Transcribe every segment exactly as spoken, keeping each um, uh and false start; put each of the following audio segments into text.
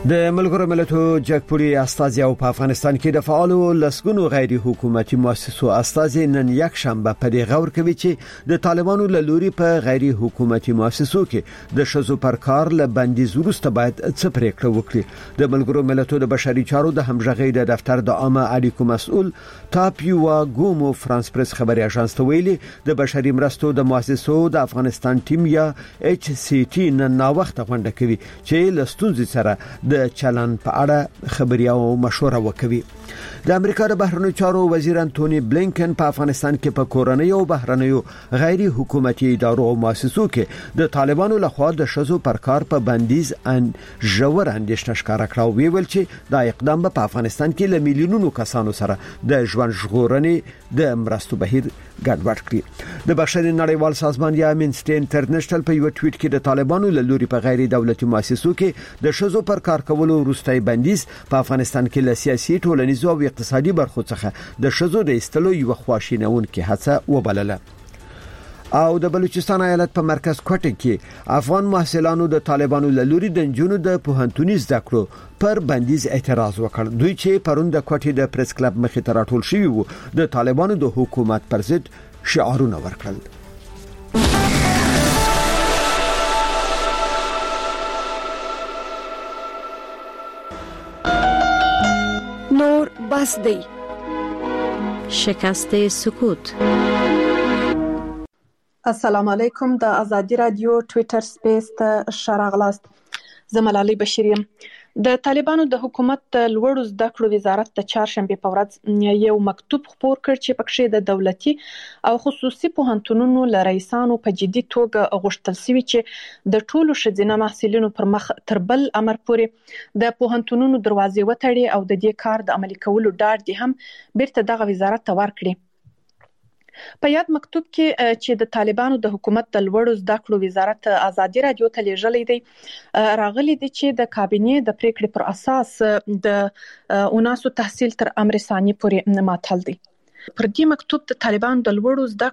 د ملګرو ملتونو جګپوري استازي او په افغانستان کې د فعالو لسګونو غیر حکومتي مؤسسو استازي نن یک شنبه په دې غور کوي چې د طالبانو له لوري په غیر حکومتي مؤسسو کې د شذو پر کار له بندیز وروسته باید څه پریکړه وکړي. د ملګرو ملتونو د بشري چارو د همغږي د دفتر د عامه اړیکو مسؤل تاپیوا ګومو فرانس پریس خبري اژانس ته ویلي د بشري مرستو د مؤسسو د افغانستان ټیم یا ایچ سی ټی نن نا وخت غونډه کوي چې لستونزي سره د چلن په اړه خبري او مشوره وکوي. د امریکا د بهرنیو چارو وزیر انټونی بلینکن په افغانستان کې په کورنۍ او بهرنیو غیر حکومتي ادارو او مؤسسو کې د طالبانو لخوا د شذو پر کار په بندیز ان ژور اندېښنه ښکارا کړه. ویل چې دا اقدام په افغانستان کې له میلیونونو کسانو سره د ژوند ژغورنې د مرستو بهیر ګډوډ کړي. د بشري نړیوال سازمان یا امنسټي انټرنیشنل په یو ټویټ کې د طالبانو له لوري په غیر دولتي مؤسسو کې د شذو پر کار کولو وروستي بندیز په افغانستان کې له سیاسي ټولنیزو او اقتصادي برخو څخه د شذو د استلو یو خواشینون کې هڅه وبلله. او د بلوچستان ایالت په مرکز کوټه کې افغان محصلانو د طالبانو له لوري د جنونو د پوهنتوني زده کړو پر بندیز اعتراض وکړ. دوی چې پرون د کوټې د پریس کلب مخې ته راټول شوي وو د طالبانو د حکومت پر ضد شعارونه ورکړل. نور بس دی شکست سکوت. السلام علیکم. د ازادي رادیو ټوئیټر سپیس ته شراغلاست. زملالي بشریم. د طالبانو د حکومت د لوړو زده کړو وزارت د چهارشنبه په ورځ یو مکتوب خپور کړ چې پکې د دولتي او خصوصي پوهنتونونو له رئیسانو په جدي توګه غوښتل شوی چې د ټولو ښځینه محصلینو پر مخ تر بل امر پورې د پوهنتونونو دروازې وتړي او د دې کار د عملي کولو ډاډ دي هم بیرته دغه وزارت ته ورکړي. په یاد مکتوب کې چې د طالبانو د حکومت د لوړو زده کړو وزارت ازادي رادیو ته لیږلی دی راغلي دي چې د کابینې د پریکړې پر اساس د اوناسو تحصیل تر امر ثاني پورې ماتل دي. پر دې مکتوب د طالبانو د لوړو زده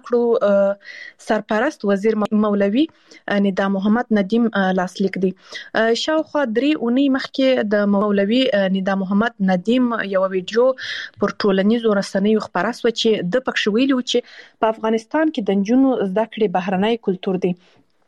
کړو سرپرست وزیر مولوي ندا محمد ندیم لاسلیک دی. شاوخوا درې اونۍ مخکې د مولوي ندا محمد ندیم یو ویډیو پر ټولنیزو رسنیو خپاره شو چې د پکښ ویلو چې په افغانستان کې د جنونو زده کړې بهرنۍ کلتور دی.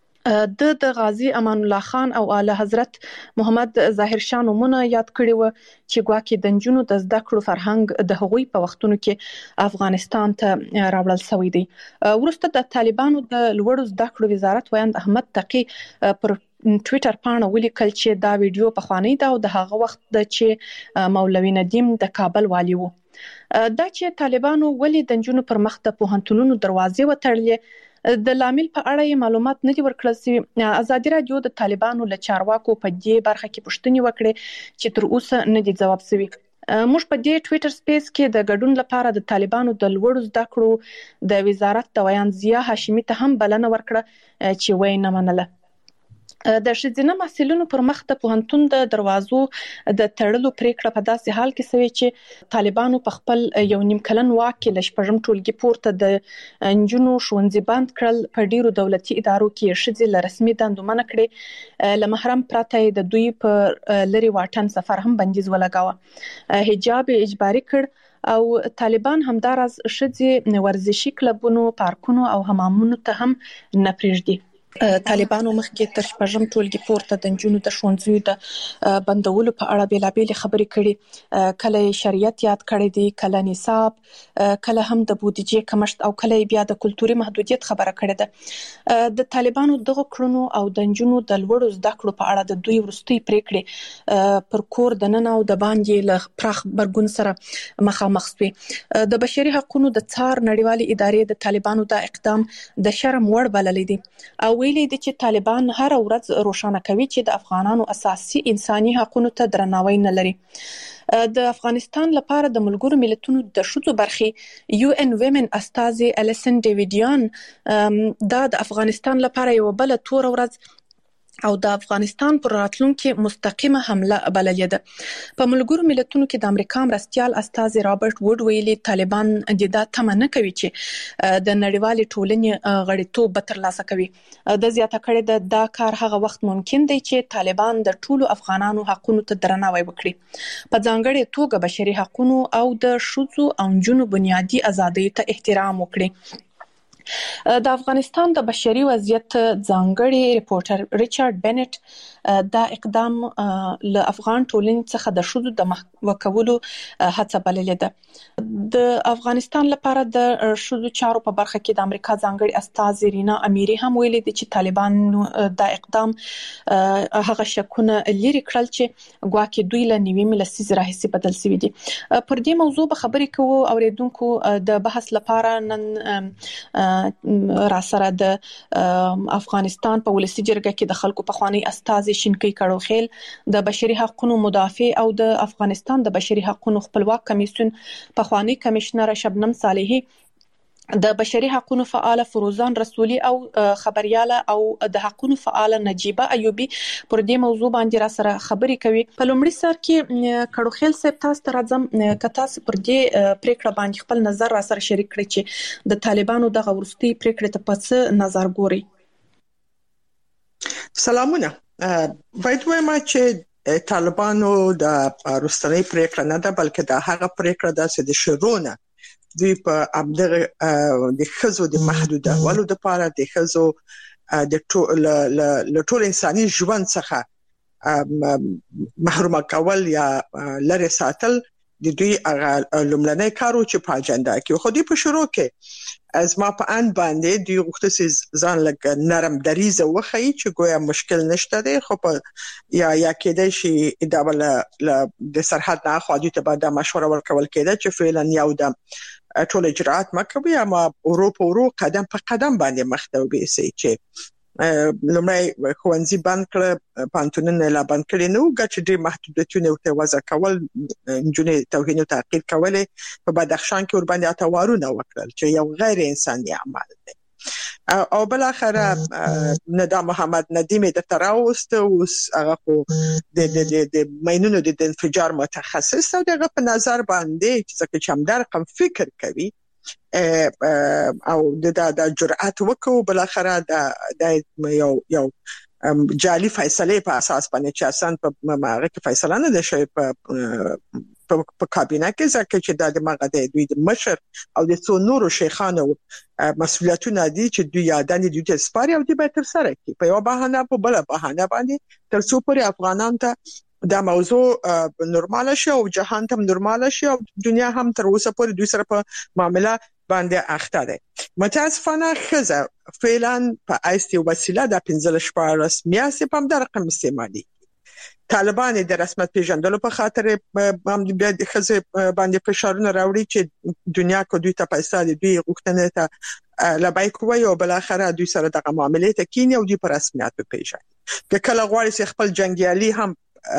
د د غازی امان الله خان او اعلی حضرت محمد ظاهر شاه نومونه یاد کړي و چې ګواکې د جنونو د زده کړو فرهنګ د هغوی په وختونو کې افغانستان ته راوړل شوی دی. وروسته د طالبانو د لوړو زده کړو وزارت ویاند احمد تقی پر ټوئیټر پاڼه ولیکل چې دا ویډیو پخوانی دا او د هغه وخت د چې مولوي ندیم د کابل والی وو. دا چې طالبانو ولې د جنونو پر مخ د پوهنتونونو دروازې وتړلې د لامل په اړه معلومات نه دي ورکړل شوي. ازادي رادیو د طالبانو له چارواکو په دې برخه کې پوښتنې وکړې چې تر اوسه نه دي ځواب شوي. موږ په دې ټوئیټر سپیس کې د ګډون لپاره د طالبانو د لوړو زده کړو د وزارت د ویاند ضیا هاشمي ته هم بلنه ورکړه چې وای نه منله. د ښځینه محصلینو پر مخ د پوهنتون د دروازو د تړلو پریکړه په داسې حال کې شوې چې طالبانو په خپل یو نیم کلن واک کې له شپږم ټولګي پورته د انجونو ښوونځي بند کړل. په ډیرو دولتي ادارو کې ښځې له رسمي دندو منع کړې. له محرم پرته د دوی په لري واټن سفر هم بندیز ولګاوه. حجاب اجباري کړ او طالبان همدارس ښځې ورزشي کلبونو، پارکونو او حمامونو ته هم نه پرېږدي. طالبانو مخکې تر شپږم ټولګي پورته د نجونو د ښوونځیو د بندولو په اړه بیلابېلې خبرې کړي. کله شریعت یاد کړی دی، کله نصاب، کله هم د بودیجې کمښت او کله بیا د کلتوري محدودیت خبره کړې ده. د طالبانو دغه کړنو او د نجونو د لوړو زده کړو په اړه د دوی وروستۍ پریکړې پر کور د نن او د باندې له پراخ برګون سره مخامخ شوې. د بشري حقوقو د څار نړیوالې ادارې د طالبانو دا اقدام د شرم وړ بللی دی او ویلي دي چې طالبان هر ورځ روښانه کوي چې د افغانانو اساسي انساني حقوقو ته درناوی نه لري. د افغانستان لپاره د ملګرو ملتونو د ښځو برخې یو ان ویمن استازي الیسن ډیویډیان دا د افغانستان لپاره یو بل تور ورځ او د افغانستان پر راتلونکي مستقیمه حمله بللې ده. په ملګرو ملتونو کې د امریکا مرستيال استاذ رابرټ ووډ ویلي طالبان د دا تمه نه کوي چې د نړیوال ټولنې غړیتوب به ترلاسه کوي. د زیاته کړې ده دا کار هغه وخت ممکن دی چې طالبان د ټولو افغانانو حقوقو ته درناوی وکړي، په ځانګړي توګه بشري حقوقو او د ښځو او نجونو بنیادي ازادۍ ته احترام وکړي. د افغانستان د بشري وضعیت ځانګړي ریپورټر ریچارډ بنټ دا اقدام له افغان ټولنې څخه د ښځو د محو کولو هڅه بللې ده. د افغانستان لپاره د ښځو چارو په برخه کې د امریکا ځانګړي استاذ رینا امیری هم ویلي دي چې طالبان دا اقدام هغه شکونه لري کړل چې ګواکې دوی له نیوي لسیزې راهیسې بدل شوي دي. پر دې موضوع به خبرې کوو اوریدونکو د بحث لپاره نن را سره د افغانستان په ولسی جرګه کې د خلکو په خوانی استاذ شینکی کړوخیل، د بشري حقوقو مدافع او د افغانستان د بشري حقوقو خپلواک کمیسیون په خوانی کمشنر شبنم صالحی، د بشري حقوقو فعال فروزان رسولي او خبرياله او د حقوقو فعال نجيبه ایوبي پر دې موضوع باندې را سره خبرې کوي. په لومړي سر کې کړوخیل صاحب تاسو ته راځم، کته پر دې پریکړه باندې خپل نظر را سره شریک کړئ چې د طالبانو د غورستي پریکړه ته پڅ نظر ګوري. سلامونه. باید وایم چې طالبانو د غورستي پریکړه نه ده، بلکې د هغه پریکړه ده چې د شرونه دوی په امدغه د خزو د محدودولو د لپاره د خزو د ټول له ټول انساني ژوند څخه محروم کول یا لری ساتل د دوی لومړنۍ کارو چې په اجنډا کې خو دوی په شروع کې از ما په ان باندې دوی غوښتل ځان لکه نرم دریزه وخی چې ګویا مشکل نشته دی، خو په یا یا کېدای شي دا بل د سرحد نه خو دوی ته به د مشوره ورکول کېده چې فعلا یو د ټول اجراءات مکوي، اما اروپا ورو قدم په قدم باندې مخ ته وبېسي چې لومړی خوانزي بند کړ، پانتونونه لا بند کړي نو ګټ دې محدودیتونه ته وضع کول، جنې توهین او تعقیب کولې په بدخشان کې ور باندې اتوارونه وکړل چې یو غیر انساني عمل دی. او بل اخر ندا محمد ندیم د تراوست اوس هغه خو د د د ماينونو د انفجار متخصص او دغه په نظر باندې چې څنګه هم در رقم فکر کوي او د د جرأت وکړو، بل اخر د یو یو جعلي فیصله په اساس باندې چې اساس په ماغه کې فیصله نه ده شوی په په کابینه کې ځکه چې د ماغه د دوی د مشر او د څو نورو شیخانو مسؤلیتونه دي چې دوی یادانې دوی ته سپاري او دوی به تر سره کوي په یو بهانه په بل بهانه باندې تر څو پورې افغانان ته دا موضوع نورمال شي او جهان ته نورمال شي او دنیا هم تر اوسه پورې دوی سره په معاملې باندې اخته ده. متاسفانه خزه فعلا په ایستي وسیله د پنځه شپږ میاشتې په هم د رقم استعمالي طالبان د رسمیت پیژندلو په خاطر باندې د خزه باندې فشارونه راوړي چې دنیا کو دوی ته پیسې د دوی غوښتنه ته لبای کوي او بل اخر دوی سره د معاملې ته کینی او دوی په رسمیت پیژني. که کله غواړي چې خپل جنگیالي هم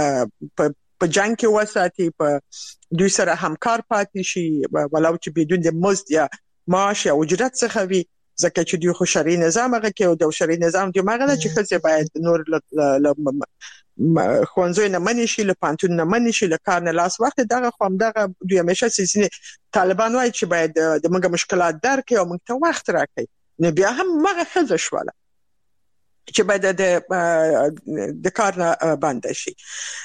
په جنگ کې وساتي، په دوی سره همکار پاتې شي ولو چې بدون د مزد یا معاش یا اجرت څخه وي، ځکه چې دوی خو شرعي نظام هغه کې او د شرعي نظام دوی مغه چې خزه باید نور خوانزوی نه منی شي، له پانتون نه منی شي، له کار نه لاس وخت دغه خو هم دغه دوی همیشه سیسینه طالبان وایي چې باید د موږ مشکلات درک او موږ ته وخت راکړي، نه بیا هم مغه خزه شواله چې باید د د کار نه باندې شي.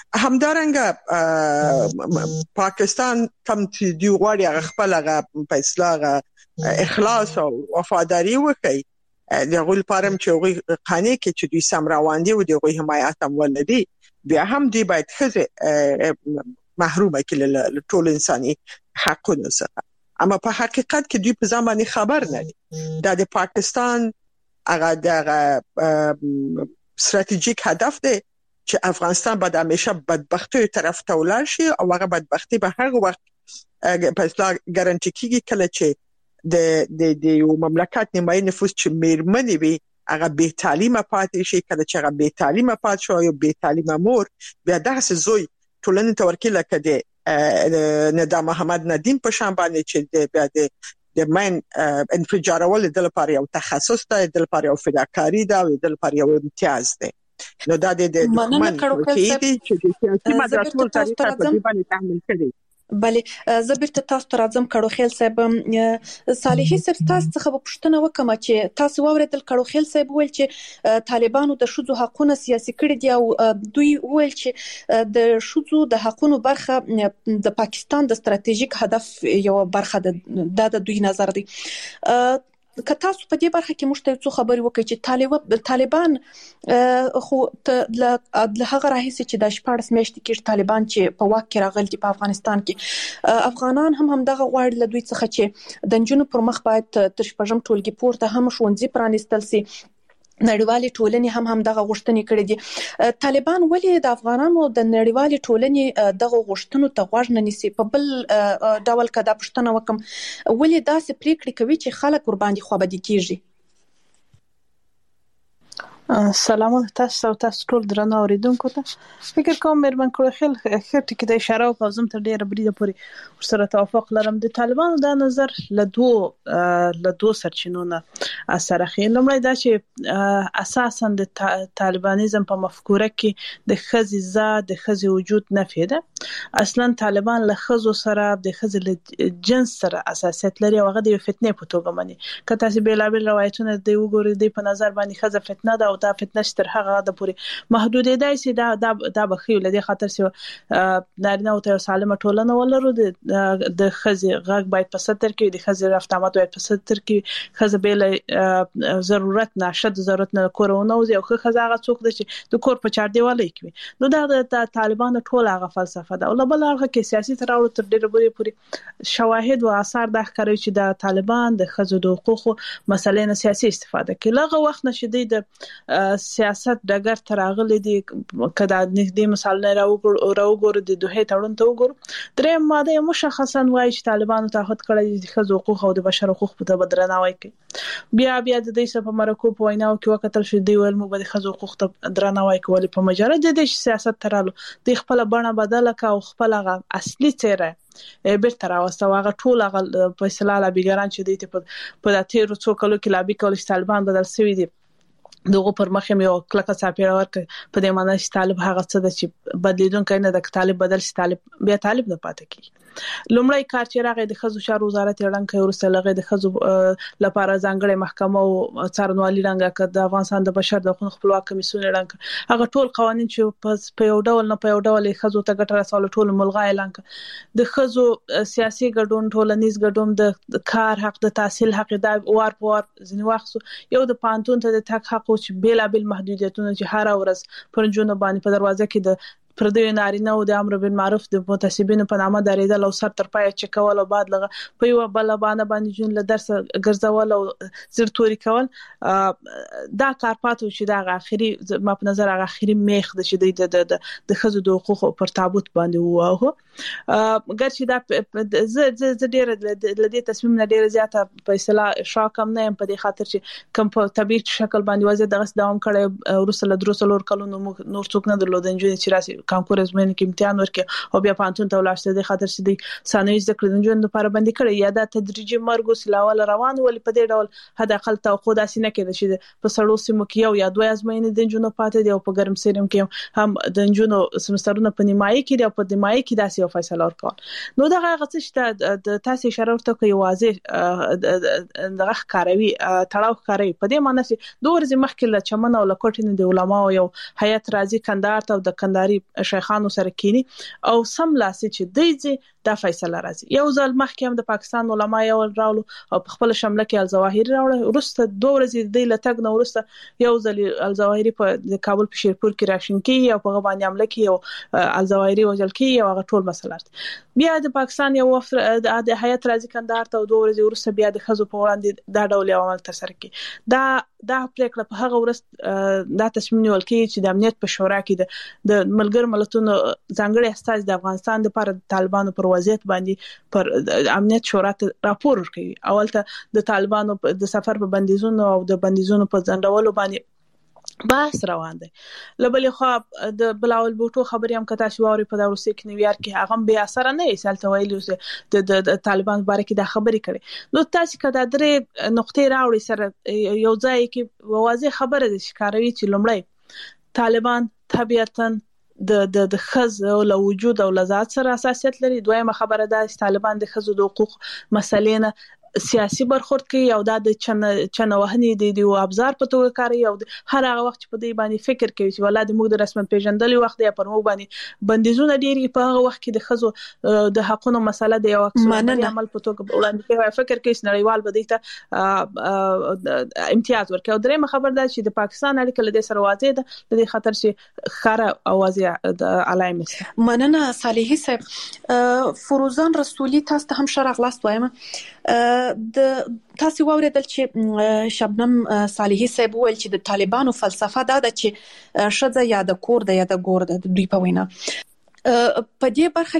همدارنګه پاکستان کم چې دی غواړي خپل هغه فیصله اخلاص او وفاداری وکړي د غول پارم چې وي قانې کې چې دوی سم روان دي او د غوي حمایت هم ولدي، بیا هم دی باید خزه محرومه کړي له ټول انساني حقونو څخه. اما په حقیقت کې دوی په ځان باندې خبر نه دي. دا د پاکستان هغه د ستراتیژیک هدف دی چې افغانستان به د همیشه بدبختی طرف ته ولاړ شي او هغه بدبختی به هر وخت په اصطلاح ګارانټي کیږي کله چې د د د یو مملکت نیمایي نفوس چې میرمنې وي هغه به تعلیمه پاتې شي، کله چې هغه به تعلیمه پات شو یو به تعلیمه مور بیا داسې زوی ټولنې ته ورکړي لکه د ندا محمد ندیم په شان باندې چې د بیا د د مین انفجارول د لپاره یو تخصص دی، د لپاره یو فداکاری دی او د لپاره یو امتیاز دی. نو دا د دښمن چې د سیاسي مدرسو طریقه په دې باندې تعامل کوي. بله زه بیرته تاسو ته راځم کړوخیل صاحب. صالحي صاحب تاسو څخه به پوښتنه وکم چې تاسو واوریدل کړوخیل صاحب ویل چې طالبانو د شذو حقوقونه سیاسي کړي دي او دوی ویل چې د شذو د حقوقو برخه د پاکستان د ستراتیژیک هدف یو برخه ده. د دوی نظر دی. که تاسو په دې برخه کې موږ ته څه خبري وکړي چې طالبان خو له هغه راهیسي چې د شپږ میاشتې کې طالبان چې په واک کې راغلي په افغانستان کې افغانان هم هم دغه غواړي له دوی څخه چې د نجونو پر مخ باید تر شپږم ټولګي پورته هم ښوونځي پرانیستل سي. نړیوالې ټولنې هم هم دغه غوښتنې کړې دي. طالبان ولې د افغانانو د نړیوالې ټولنې دغه غوښتنو ته غوږ نه نیسي؟ په بل ډول که دا پوښتنه وکم ولې داسې پریکړې کوي چې خلک ورباندې خوابدي کیږي؟ سلام تاسو او تاسو ټول درنو اوریدونکو ته. فکر کوم مېرمن کړوخیل ښه ټکی د اشاره او زم ته ډیره بریده پورې سره توافق لرم. د طالبانو دا نظر له دوه له دوه سرچینو نه اثر اخلي. لومړی دا چې اساسا د طالبانیزم په مفکوره کې د خزي ذات د خزي وجود نفي ده. اصلا طالبان له خزو سره د خزي له جنس سره اساسیت لري او هغه د فتنې په توګه مني. که تاسو بیلابل روایتونه دی وګورئ د په نظر باندې خزه فتنه ده او دا فتنه تر هغه د پوری محدودیدای سي دا دا بخیو لدی خاطر سي نارینه او ته سالمه ټولنه ولرو د خزي غږ باید په ستر کې د خزي رفتامات باید په ستر کې خزه بیل ضرورت نشد ضرورت نه کورونه او یو خزه هغه څوک د چې د کور په چار دیوالې کې نو دا د طالبانو ټول هغه فلسفه ده او بل هغه کې سیاسي تراوړ تر ډیره بوري پوری شواهد او آثار د ښکاري چې د طالبان د خزو د حقوقو مسلې نه سیاسي استفاده کوي. لغه وخت نشي د سیاست دګر تراغلي دي کدا نږدې مثال نه راوګور راوګور د دوه تړون ته وګور. درې ماده مشخصا وایي چې طالبانو تعهد کړی دي خزو حقوق او د بشر حقوق په بدرناوي کوي. بیا بیا د دې په مرکو په ویناو کې وکتل شو دی ول مو به خزو حقوق ته درناوي کول په مجرد د سیاست ترالو د خپل بڼه بدله کا او خپل هغه اصلي چهره بیرته راوسته. هغه ټول هغه فیصله لا بیګران چې دی په د تیرو څو کلو کې لا بي کول چې طالبان بدل شوی دي دغه پر مخ یو کلکه صاحب ورک په دې معنی چې طالب هغه څه د چې بدلیدونکو نه د طالب بدل شي طالب بیا طالب نه پاتې کی. لومړی کار چې راغی د خزو شار وزارت اعلان کړ ورسته لغه د خزو لپاره ځانګړي محکمه او څارنوالي رنګه کړ د افغانستان د بشر د حقوقو خپلواک کمیسیون اعلان کړ. هغه ټول قوانين چې په یو ډول نه په یو ډول خزو ته ګټه رسول ټول ملغا اعلان کړ. د خزو سیاسي ګډون ټولنیز ګډون د کار حق د تحصیل حق د وار په وار ځنی واخصو یو د پانتون ته د تک حق او چې بیلابل محدودیتونه چې هر ورځ پرنجونه باندې په دروازه کې د پردوی نارینه او د امر بالمعروف د متسبین په نامه درېدل او سر تر پای چې کول او بعد لغه په یو بل باندې باندې جون له درس ګرځول او زر توري کول دا کار پاتو چې دا اخري ما په نظر هغه اخري میخ د شدید د د خزو د حقوقو پر تابوت باندې وو ګر چې دا ز ز ډیر د دې تصمیم نه ډیر زیاته فیصله شاکم نه په دې خاطر چې کوم په طبيعي شکل باندې وځي دغه دوام کړي ورسله دروسلور کلونو نور څوک نه درلودل چې راسي کانکور ازمن کې امتحان ورکړي او بیا پانتون ته ولاړ د خاطر چې د ثانوي ذکر د ژوند لپاره باندې کړي یا د تدریجي مرګ سلاول روان ول په دې ډول حد اقل توقع داسې نه کېده چې په سړو سیمو کې یو یا دوه ازمن د جنونو پاتې دی او په ګرم سیرم کې هم د جنونو سمسترونه په نیمایي کې دی او په نیمایي کې داسې یو فیصله ورکړ. نو دغه غڅ چې د تاسو اشاره ورته کوي واضح دغه ښکاروي تړاو ښکاروي په دې معنی چې دوه ورځې مخکې له چمن او لکوټین د علماو یو هیئت راځي کندهار ته د کندهاري شیخانو سره کینی او سم لاسي چې دیږي دا فیصله راځي. یو ځل مخکې هم د پاکستان علما یو راولو او په خپل شمله کې الظواهری راوړل ورسته دوه ورځې د لټګ نو ورسته یو ځل الظواهری په د کابل په شیرپور کې راشن کې او په باندې عمله کې او الظواهری وجل کې یو ټول مسلات بیا د پاکستان یو وفد د هیئت راځي کندهار ته دوه ورځې ورسته بیا د خزو په وړاندې دا ډول عمل تر سره کې دا دا پریکړه په هغه ورځ دا تصمیم نیول کې چې د امنیت په شورا کې د ملګر ملتونو ځانګړي استاذ د افغانستان لپاره طالبانو پر وضعیت باندې پر امنیت شورا ته راپور ورکړي. اول ته د طالبانو د سفر په بندیزونو او د بندیزونو په ځندولو باندې بحث روان دی. لبلې خو د بلاول بوټو خبري هم کتا شو اوري په دروسي کې نیویارک کې هغه به اثر نه ایسالته ویلو چې د طالبان باره کې د خبري کړي. نو تاسو کدا درې نقطې راوړي سره یو ځای کې واضح خبره ده ښکاروي چې لومړی طالبان طبيعتاً د د د خزو له وجود او لذات سره اساسیت لري. دویمه خبره ده چې طالبان د خزو د حقوق مسلې نه سیاسي برخورد کوي او دا د چن چنوهنې د دی ابزار په توګه کوي او هر هغه وخت په دې باندې فکر کوي چې ولادت موږ د رسمن پیژندلې وخت یا پر موږ باندې بندیزونه ډیری په هغه وخت کې د خزو د حقونو مسله د یو اکثر عمل په توګه وړاندې کوي. فکر کوي چې نړیوال به دې امتیاز ورکړي. او درېمه خبره ده چې د پاکستان اړیکه له دې سره واضح ده د دې خطر چې خاره اوازه د علامه مننه صالحي صاحب. فروزان رسولي تاسو ته هم شرح لاست وایم د تاسو واوریدل چې شبنم صالحي صاحب ویل چې د طالبانو فلسفه دا ده چې شذ یا د کور د یا د ګور د دوی په وینا په دې برخه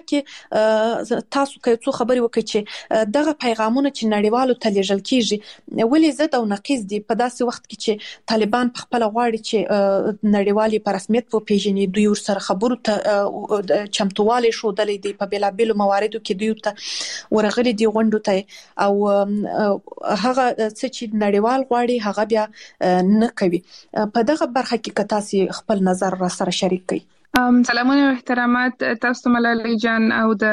کې تاسو کوي څو خبري وکړي چې دغه پیغامونه چې نړیوالو ته لیږل کیږي ولې زد او نقیض دي په داسې وخت کې چې طالبان په خپل غواړي چې نړیوالي په رسمیت په پیژنې دوی ور سره خبرو ته چمتووالی شو دلې دي په بلابل مواردو کې دوی ته ورغلي دي غونډو ته او هغه څه چې نړیوال غواړي هغه بیا نه کوي. په دغه برخه کې تاسو خپل نظر را سره شریک کړئ. سلامونه او احترامات تاسو ملالۍ جان او د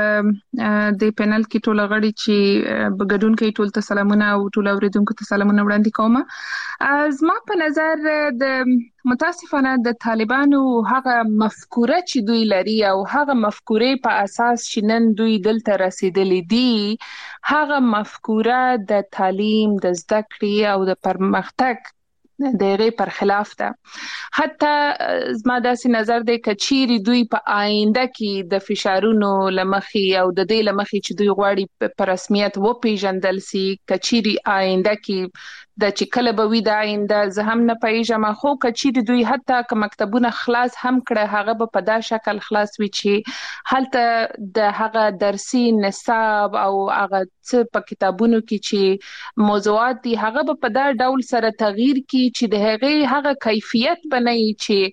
د پینل کې ټول غړي چې بګډون کوي ټول ته سلامونه او ټول اوریدونکو ته سلامونه وړاندې کوم. زما په نظر د متاسفانه د طالبانو هغه مفکوره چې دوی لري او هغه مفکورې په اساس چې نن دوی دلته رسیدلې دي هغه مفکوره د تعلیم د زده کړې او د پرمختګ د غي پر خلاف ده. حتی زما داسې نظر دی کچيري دوی په آینده کې د فشارونو لمخي او د دې لمخي چې دوی غواړي په رسمیت و پیژندل سي کچيري آینده کې د چې کله به وي د آینده زه هم نه پیژم خو کچيري دوی حتی که مکتبونه خلاص هم کړه هغه به په دا شکل خلاص وي چې هلته د هغه درسي نصاب او هغه څه په کتابونو کې چې موضوعات دي هغه به په دا ډول سره تغییر کی چې د هغه هغه کیفیت بنئ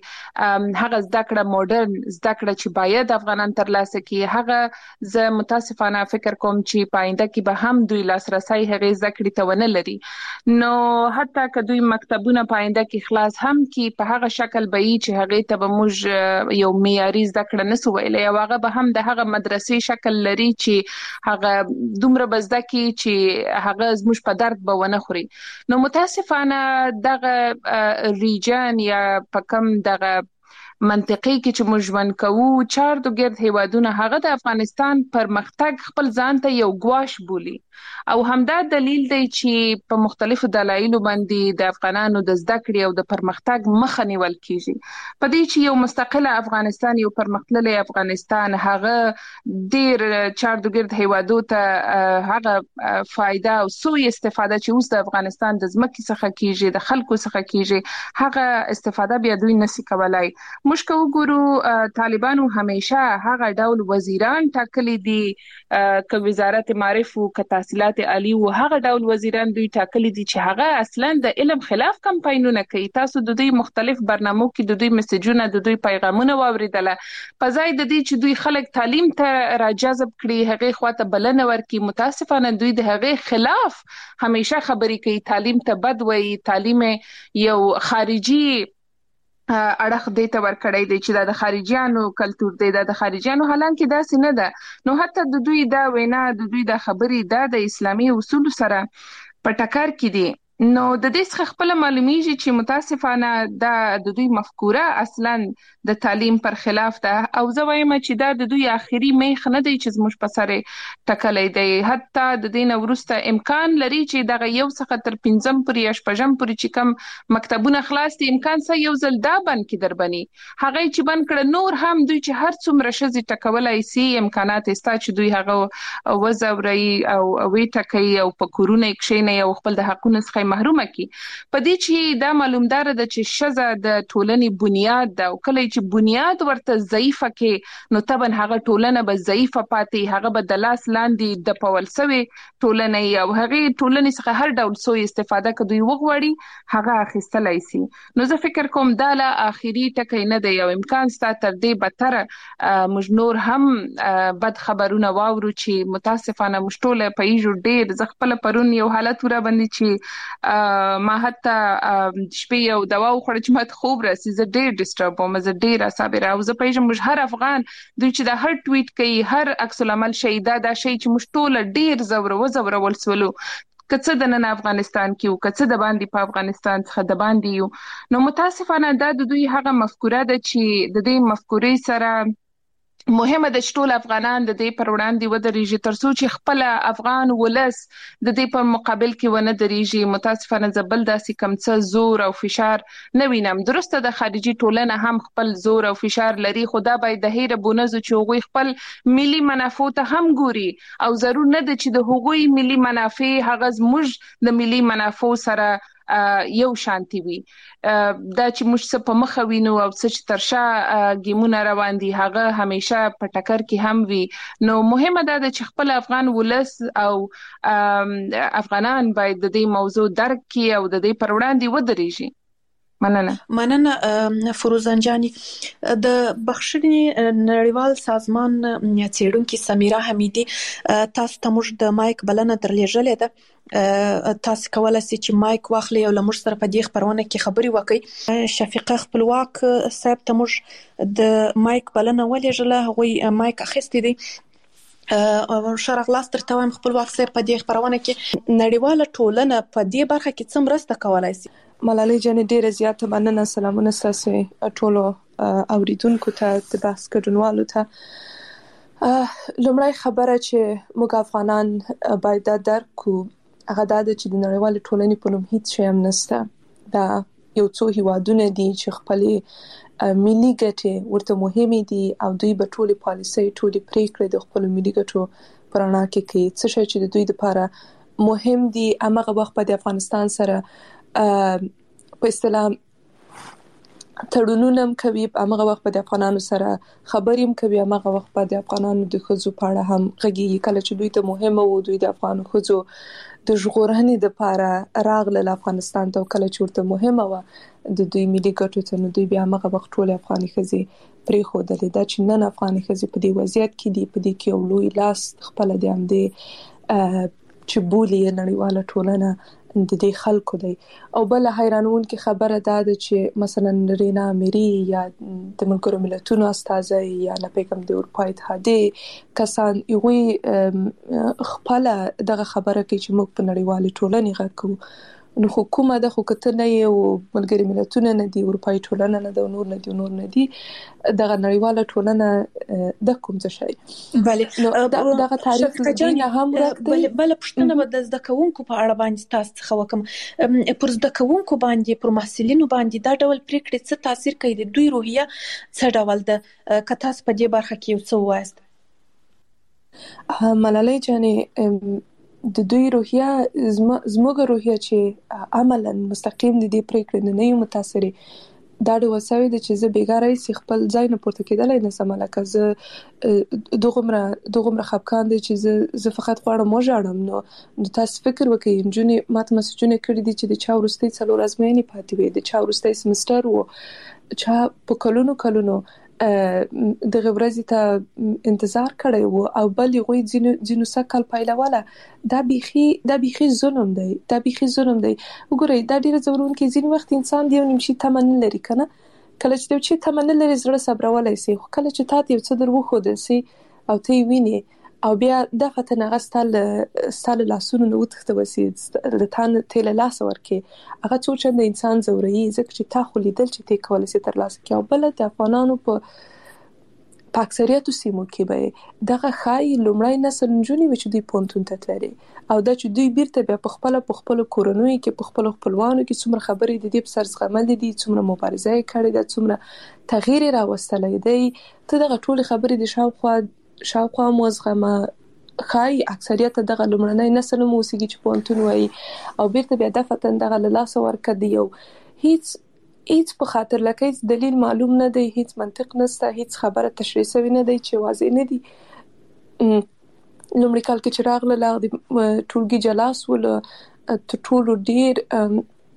چې هغه زده کړه ماډرن زده کړه چې باید افغانان ترلاسه کړي. هغه زه متاسفانه فکر کوم چې پاینده کې به هم دوی لاسرسي هغه زده کړې ته ونه لري. نو حتی که دوی مکتبونه پاینده کې خلاص هم کی په هغه شکل به یې چې هغه ته به موږ یو معیاري زده کړه نسو ویلې او هغه به هم د هغه مدرسې شکل لري چې هغه دومره بزده کی چې هغه زموږ په درد به ونه خوري. نو متاسفانه دغه ریجن یا په کم دغه منطقي کې چې موږ ژوند کوو چارد ګرد هیوادونه هغه د افغانستان پرمختګ خپل ځان ته یو ګواش بولي او همدا دلیل دی چې په مختلفو دلایلو باندې د افغانانو د زده کړې او د پرمختګ مخه نیول کیږي. په دې چې یو مستقله افغانستان یو پرمختللی افغانستان هغه ډیر چارد ګرد هیوادو ته هغه فائدہ او سوء استفاده چې اوس د افغانستان د ځمکې څخه کیږي د خلکو څخه کیږي هغه استفاده بیا دوی نشي کولای. موږ کو ګورو طالبانو همیشه هغه ډول وزیران ټاکلي دي ک وزارت معارف او ک تحصیلات عالی او هغه ډول وزیران دوی ټاکلي دي چې هغه اصلا د علم خلاف کمپاینونه کوي. تاسو د دوی مختلف برنامو کې د دوی میسجونه د دوی پیغامونه واوریدله په ځای د دې چې دوی خلک تعلیم ته راجذب کړي هغه خواته بلنه ورکړي. متاسفانه دوی د هغه خلاف همیشه خبرې کوي. تعلیم ته بد وایي تعلیم یو خارجي اړه دې ته ورکړی دی چې د خارجيانو کلچر دی د خارجيانو حالانکه داسې نه ده. نو حتی د دوی دا وینا د دوی د خبرې د اسلامي اصول سره په ټکر کې دي. نو د دې څخه خپل معلومیږي چې متاسفانه د دوی مفکوره اصلا د تعلیم پر خلاف ده او زه وایم چې دا د دوی اخیری میخ نه دی چې زموږ په سره ټکلې دی. حتی د دین ورسته امکان لري چې دغه یو څخه تر پنځم پورې یا شپږم پورې چې کم مکتبونه خلاص دي امکان سه یو ځل دا بند کې دربني هغه چې بند کړه نور هم دوی چې هر څومره شزي ټکولای سي امکانات استا چې دوی هغه وزوري او وی ټکي او په کورونه کښینه او خپل د حقونو څخه محرومه کی. په دې چې دا معلومدار ده چې شزه د ټولنې بنیاد ده او کله چې بنیاد ورته ضعیفه کې نو طبعا هغه ټولنه به ضعیفه پاتې هغه به د لاس لاندې د پول سوي ټولنې او هغه ټولنې څخه هر ډول سوء استفاده کوي وغوړي هغه اخیستلای شي. نو زه فکر کوم دا لا اخیری ټکی نه دی او امکان ستا تر دې بدتر موږ نور هم بد خبرونه واورو چې متاسفانه مشټوله په یو ډیر ز خپل پرون یو حالت ور باندې چې ما حتی شپې یو دوا وخوړه چې ماته خوب راسي، زه ډېر ډسټرب وم، زه ډېر عصبي راو. زه پېژنم موږ هر افغان دوی چې دا هر ټویټ کوي، هر عکس العمل شي، دا دا شي چې موږ ټول ډېر زوره وزورول سولو که څه د نن افغانستان کې یو، که څه د باندې په افغانستان څخه د باندې یو. نو متاسفانه دا د دوی هغه مفکوره ده چې د دې مفکورې سره مهمه ده چې ټول افغانان د دې پر وړاندې ودرېږي، ترڅو چې خپل افغان ولس د دې په مقابل کې ونه درېږي. متاسفانه زه بل داسې کم څه زور او فشار نه وینم. درسته د خارجي ټولنه هم خپل زور او فشار لري، خو دا باید د هیره بونزو چې هغوی خپل ملي منافع ته هم ګوري او ضرور نه ده چې د هغوی ملي منافع هغه زموږ د ملي منافع سره یو شانتي وي. دا چې موږ څه په مخه وینو او څه چې تر شا ګیمونه روان دي هغه همیشه په ټکر کې هم وي. نو مهمه ده چې خپل افغان ولس او افغانان باید د دې موضوع درک کړي او د دې پر وړاندې ودرېږي. مننه مننه فروزان جاني. د بخښنې نړیوال سازمان څېړونکې سمیرا حمیدي تاسو ته موږ د مایک بلنه درلېږلې ده. تاسو کولای شئ چې مایک واخلئ او له موږ سره په دې خبرونه کې خبرې وکړئ. شفیقه خپلواک صاحب ته موږ د مایک بلنه ولېږله، هغوی مایک اخیستی دی. ښه راغلاست درته وایم خپلواک صاحب. په دې خبرونه کې نړیواله ټولنه په دې برخه کې څه مرسته کولای شي؟ ملالۍ جانې ډېره زیاته مننه. سلامونه ستاسو ټولو اوریدونکو ته، د بحث ګډونوالو ته. لومړی خبره چې موږ افغانان باید دا درک کړو هغه دا ده چې د نړیوالې ټولنې په نوم هیڅ شی هم نشته. دا یو څو هیوادونه دي چې خپلې ملي ګټې ورته مهمې دي او دوی به ټولې پالیسۍ ټولې پریکړې د خپلو ملي ګټو په رڼا کې کوي. څه شی چې د دوی لپاره مهم دي هماغه وخت په افغانستان سره په اصطلاح تړونونه هم کوي، هماغه وخت په افغانانو سره خبرې هم کوي، هماغه وخت په د افغانانو د ښځو په اړه هم غږیږي. کله چې دوی ته مهمه وو دوی د افغانو ښځو د ژغورنې لپاره راغلل افغانستان ته، او کله چې ورته مهمه وه د دوی ملي ګټو ته، نو دوی بیا هماغه وخت ټولې افغاني ښځې پرېښودلې. دا چې نن افغاني ښځې په دې وضعیت کې دي، په دې کې یو لوی لاس خپله د همدې چې بولي نړیواله ټولنه د دې خلکو دی. او بل حیرانونکې خبره دا ده چې مثلا رینا امیری یا د ملګرو ملتونو استازی یا لپیکم د اروپا اتحادیې کسان هغوی خپله دغه خبره کوي چې موږ په نړیوالې ټولنې غږ کوو. نو خو کومه ده؟ خو که ته نه یې او ملګري ملتونه نه دي، اروپایي ټولنه نه ده، نور نه دي نور نه دي، دغه نړیواله ټولنه د کوم څه شي؟ بله دغه تعریف دینه هم راکړي. بله پوښتنه به د زده کوونکو په اړه باندې تاسو څخه وکړم. پر زده کوونکو باندې، پر محصلینو باندې دا ډول پریکړې څه تاثیر کوي؟ د دوی روحیه څه ډول ده؟ که تاسو په دې برخه کې یو څه ووایاست. ملالۍ جانې د دوی روحیه زموږ روحیه چې عملا مستقیم د دې پریکړې نه یو متاثرې، دا ډول سوی ده چې زه بیګاره یې خپل ځای نه پورته کېدلی نشم. لکه زه دغومره دغومره خفګان دی چې زه زه فقط غواړم وژاړم. نو نو تاسو فکر وکړئ، نجونې ماته مسجونه کړي دي چې د چا وروستۍ څلور ازموینې پاتې وي، د چا وروستی سمستر و، چا په کلونو کلونو دغه ورځې ته انتظار کړی و، او بل هغوی ځینو ځینو سږ کال پیلوله. دا بیخي دا بیخي ظلم دی، دا بیخي ظلم دی. وګورئ دا ډېره ځورونکې، ځینې وخت انسان د یو نیم شي تمه نه لري که نه. کله چې د یو شي تمه نه لري زړه صبرولی سي، خو کله چې تا ته یو څه در وښودل سي او ته یې وینې او بیا دفعتن هغه ستا له لاسونو نه وتښتوه سي، له تا نه ته له لاسه ورکړې، هغه څو چنده انسان ځوروي، ځکه چې تا خو لیدل چې ته یې کولی سي ترلاسه کړې. او بله د افغانانو په په اکثریتو سیمو کې به دغه ښایي لومړی نسل نجونې وي چې دوی پوهنتون ته تللې، او دا چې دوی بیرته بیا په خپله په خپلو کورنیو کې په خپلو خپلوانو کې څومره خبرې د دې په سر زغملې دي، څومره مبارزه یې کړې ده، څومره تغییر یې راوستلی دی، ته دغه ټولې خبرې د شاوخوا شاوخوا مو زغمه. ښایي اکثریت دغه لومړنی نسل هم اوسېږي چې پوهنتون وایي، او بیرته بیا دفعتن دغه له لاسه ورکړه د یو هیڅ هیڅ په خاطر لکه هیڅ دلیل معلوم نه دی، هیڅ منطق نشته، هیڅ خبره تشریح شوې نه دی چې واضح نه دي. لومړي کال کې چې راغله هغه د ټولګي جلا سول، تر ټولو ډېر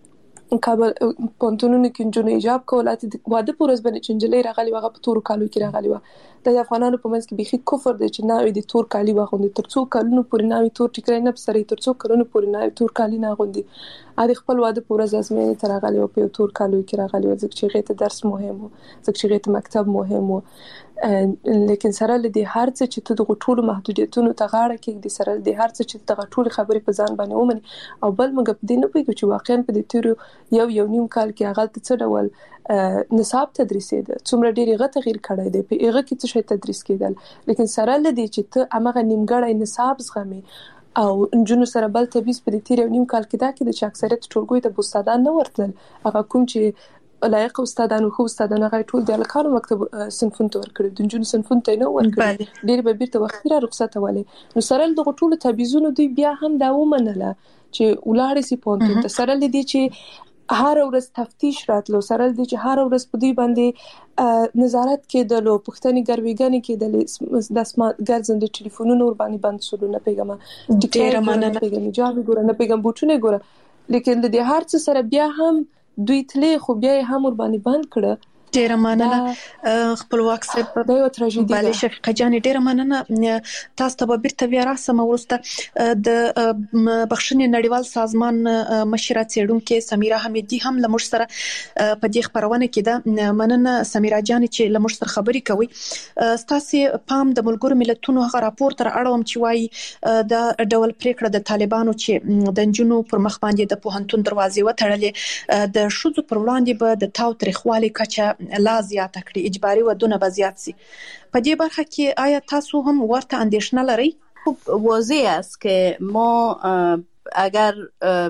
کابل پونتونونو کې جنونو ایجاب کوله واده پورز باندې چنجلې راغلي وغه په تور کالو کې راغلي و د افغانانو په منځ کې بيخي کفر دی چې نه د تور کالی واغوندي ترڅو کلونو پورې نه وي تور ټیکرای نه سره ترڅو کلونو پورې نه تور کالی نه غوندي ا خپل واده پورز ازمنه تر راغلي او په تور کالو کې راغلي و ځکه چې غیته درس مهم و ځکه چې غیته مکتب مهم و لیکن سره لدی هر څه چې ته د ټولو محدودیتونو ته غاړه کې د سره لدی هر څه چې ته ټولو خبرې په ځان باندې ومني او بل موږ په دې نه پوهیږو چې واقعا په دې تیر یو یو نیم کال کې هغه څه ډول نصاب تدریسي ده څومره ډیره غته غیر کړای دی په هغه کې څه شي تدریس کېدل لیکن سره لدی چې ته امغه نیمګړی نصاب زغمي او جنو سره بل تبيس په دې تیر یو نیم کال کې دا کې د اکثریت ټولګوي ته بوستادان نه ورتل هغه کوم چې لایق استادانو خو استادانو غي ټول د الکانو مکتب صنفون ته ورکړي د جنونو صنفون ته نه ورکړي ډیر به بیرته وخت را رخصت ولې نو سره د ټول تبيزونو دوی بیا هم دا ومنله چې ولاړې سي پونت ته سره لدی چې هر ورځ تفتیش راتلو سره لدی چې هر ورځ په دوی باندې نظارت کېدلو پښتني ګرویګانی کېدل د اسمات ګرځند ټلیفونونو ور باندې بند شول نه پیغام ډیر مننه پیغام جواب ګور نه پیغام بوټونه ګور لیکن د هر څه سره بیا هم دوی تلې خو بیا هم ور باندې بند کړه ډیره مننه خپلواک صاحب دا یو تراژیدي بله شفیقه جان ډیره مننه تاسو ته به بیرته بیا راسم ورسته د بخښنې نړیوال سازمان مشره څېړونکې سمیرا حمیدي هم له موږ سره په دې خبرونه کې ده مننه سمیرا جان چې له موږ سره خبرې کوي ستاسو پام د ملګرو ملتونو هغه راپور تر اړوم چې وایي د ډول پریکړه د طالبانو چې د جنونو پر مخ باندې د پوهنتون دروازې وتړلې د شوزو پر وړاندې به د تاو تاریخوالي کچه لا زیات کړي اجباري ودونه به زیات سي په دې برخه کې آیا تاسو هم ورته اندیشنه لرئ؟ خب واضح است که ما اگر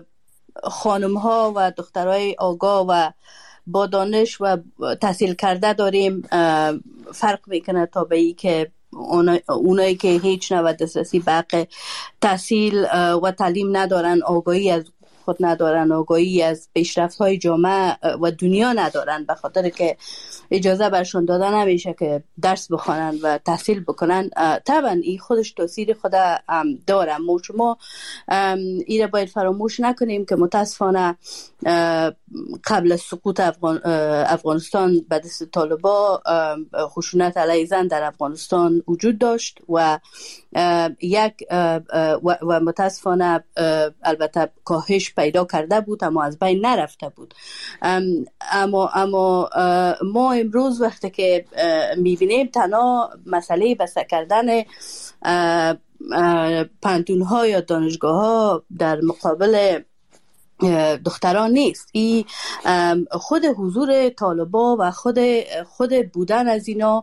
خانم ها و دخترای آگاه و با دانش و تحصیل کرده داریم فرق میکنه تا به ای که اونایی که هیچ نوع دسترسی به حق تحصیل و تعلیم ندارن آگاهی از خود ندارن آگاهی از پیشرفت‌های جامعه و دنیا ندارن به خاطر که اجازه برشون داده نمیشه که درس بخوانن و تحصیل بکنن طبعا این خودش تاثیر خود داره ما شما این را باید فراموش نکنیم که متاسفانه قبل از سقوط افغان افغانستان به دست طالبا خشونت علیه زن در افغانستان وجود داشت و یک و, و متاسفانه البته کاهش پیدا کرده بود اما از بین نرفته بود اما اما ما امروز وقتی که میبینیم تنها مسئله بسته کردن پانتون‌ها یا دانشگاه‌ها در مقابل دختران نیست این خود حضور طالبا و خود خود بودن از اینا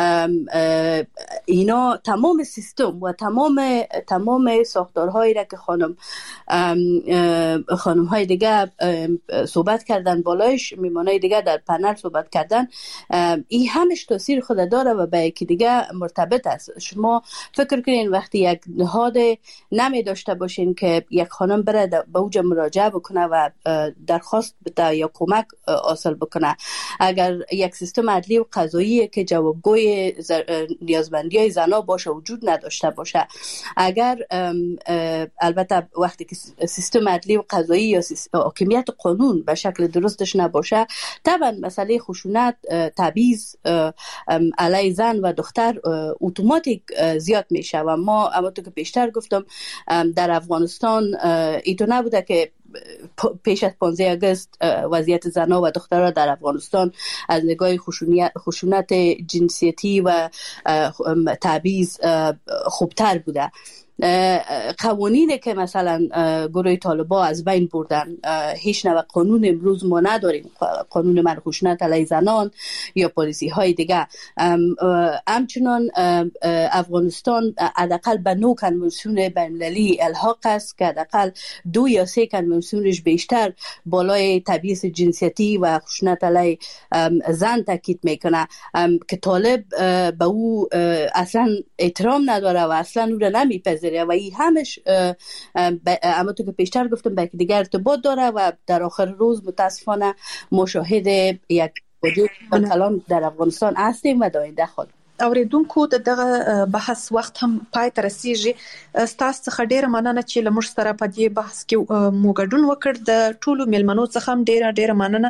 اینا تمام سیستم و تمام تمام ساختارهایی را که خانم خانم های دیگه صحبت کردن بالایش میمانای دیگه در پنل صحبت کردن این همش تاثیر خود داره و به یکی دیگه مرتبط است شما فکر کنین وقتی یک نهاد نمی داشته باشین که یک خانم بره به اوج مراجعه بکنه و درخواست بده یا کمک حاصل بکنه اگر یک سیستم عدلی و قضایی که جوابگوی نیازمندی های زنا باشه وجود نداشته باشه اگر البته وقتی که سیستم عدلی و قضایی یا حاکمیت قانون به شکل درستش نباشه طبعا مسئله خشونت تبعیض علیه زن و دختر اتوماتیک زیاد میشه و ما همونطور که پیشتر گفتم در افغانستان ایتو نبوده که پیش از پانزده آگوست وضعیت زنها و دخترها در افغانستان از نگاه خشونت جنسیتی و تبعیض خوبتر بوده قوانینی که مثلا گروه طالبا از بین بردن هیچ نوع قانون امروز ما نداریم قانون من خشونت علیه زنان یا پالیسی های دیگه همچنان افغانستان حداقل به نو کنوانسیون بین‌المللی الحاق است که حداقل دو یا سه کنوانسیونش بیشتر بالای تبعیض جنسیتی و خشونت علیه زن تاکید میکنه که طالب به او اصلا احترام نداره و اصلا او را نمیپذیره و این همش اما تو که پیشتر گفتم با یکی دیگر ارتباط داره و در آخر روز متاسفانه مشاهده یک وجود کلان در افغانستان هستیم و در آینده خواهیم اوریدونکو دغه بحث وخت هم پای ته رسیږي. ستاسو څخه ډیره مننه چې لمر سره په دې بحث کې مو ګډون وکړ. د ټولو میلمنو څخه هم ډیره ډیره مننه.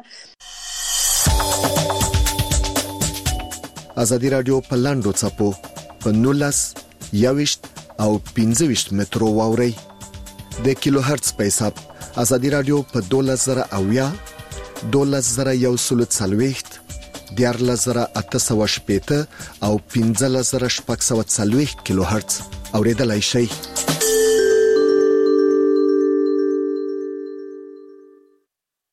ازادي رادیو په لاندو چپو په نولس یاوشت او پنځه مترو واوري د کیلو هرتز په حساب. ازادي رادیو په دولس زره اویا دولس زره یو سل څلويخت دیارلس زره اته سوه شپېته او پنځلس زره شپږ سوه څلويخت کیلو هرتز اوریدلای شئ.